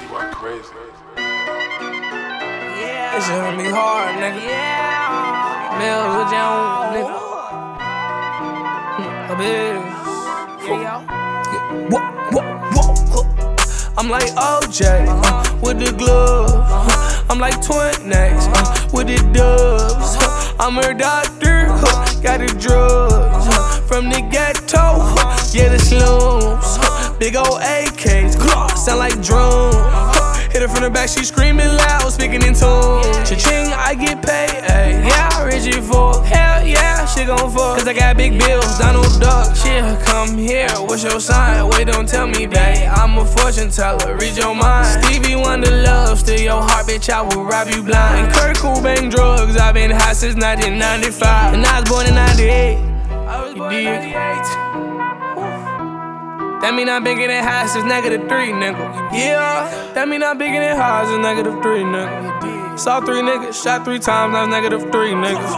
TY crazy. Yeah. This shit gonna be hard, nigga. Yeah. Mills, what you on, nigga? A bitch. Here you go. I'm like OJ with the gloves. I'm like Twin X with the dubs. I'm her doctor, got the drugs. From the ghetto, yeah, the slums. Big old AKs, sound like drums. Hit her from the back, she screaming loud, speaking in tune. Cha-ching, I get paid, ayy. Yeah, Richie for hell yeah, she gon' fuck. Cause I got big bills, Donald Duck. She'll come here, what's your sign? Wait, don't tell me, babe. I'm a fortune teller, read your mind. Stevie Wonder love, steal your heart, bitch, I will rob you blind. Kurt Cobain drugs, I've been high since 1995. And I was born in 98. You dig? That mean I've been getting high since -3, nigga. Yeah, that mean I've been getting high since -3, nigga. Saw 3 niggas, shot 3 times, now it's -3, nigga.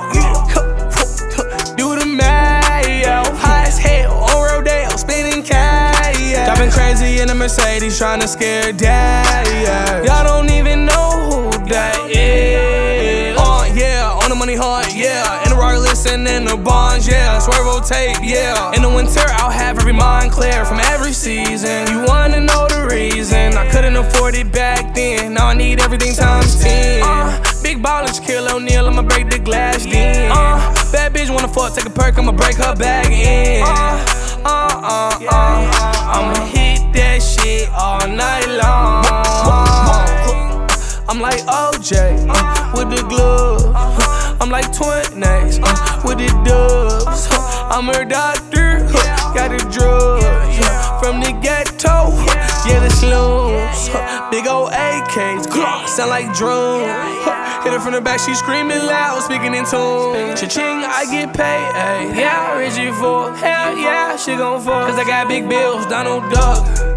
Do the math, yo. High as hell, on Rodeo, spinning cash. Driving crazy in a Mercedes, trying to scare dad, yeah. Y'all don't even know who that is. Yeah, on the money hunt, yeah. In the Royal listen in the bonds, yeah. Swervo tape, yeah. In the winter, I'll have every mind clear from every season. You wanna know the reason? I couldn't afford it back then. Now I need everything times 10. Big ballers, Kill O'Neal, I'ma break the glass then. Bad bitch wanna fuck, take a perk, I'ma break her back in. I'ma hit that shit all night long. I'm like OJ with the gloves. I'm like Twin X with the dubs. I'm her doctor, got the drugs. From the ghetto, yeah, the slums. Big old AKs, sound like drums. Hit her from the back, she screaming loud, speaking in tune. Cha-ching, I get paid, ayy. Yeah, Richie for hell yeah, she gon' fuck. Cause I got big bills, Donald Duck.